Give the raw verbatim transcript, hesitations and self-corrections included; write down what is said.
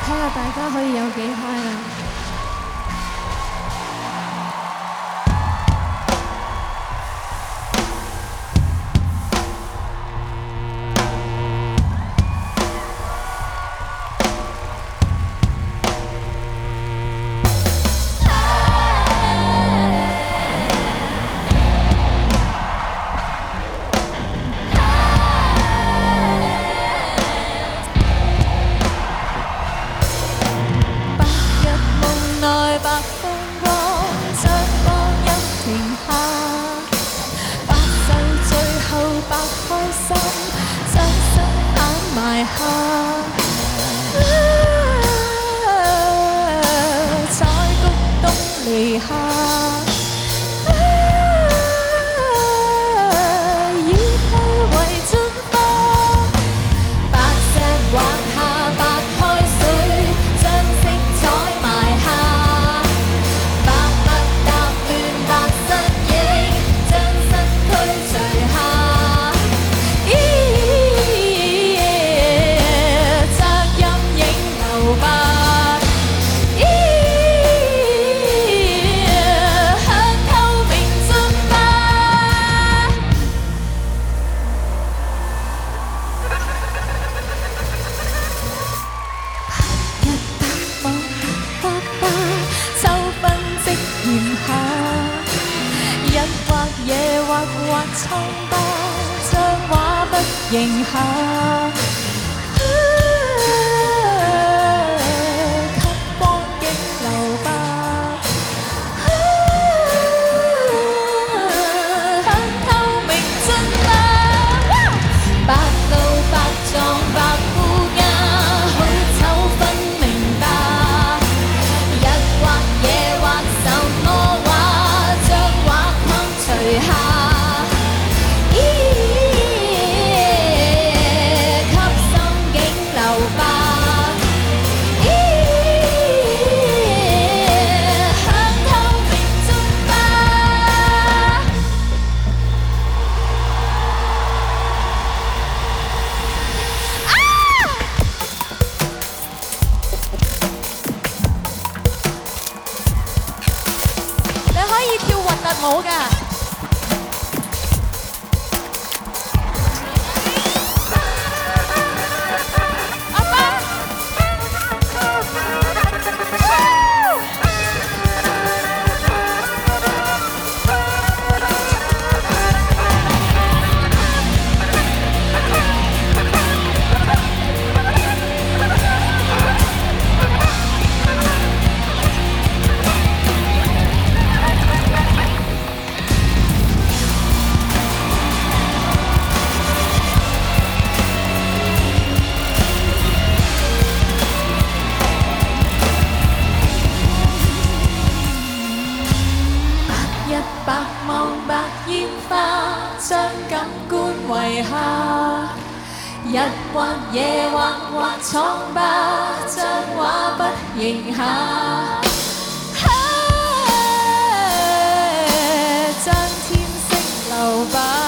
睇下大家可以有幾嗨啦！埋下，在谷冬離下，以退為進化。白石畫下白開水，將色彩埋下。白襪踏亂白身影，將身軀除下。日或夜或或蒼巴，將畫不認下。給光景留白，向透明進化。白路白撞白褲架，好醜分明白。日或夜或什麼話，除下，咦，給心境留白，咦，向透明進化。啊！你可以跳核突舞㗎。白望白煙花，將感官遺下。日或夜或或瘡疤，將畫不認下。將天色留白。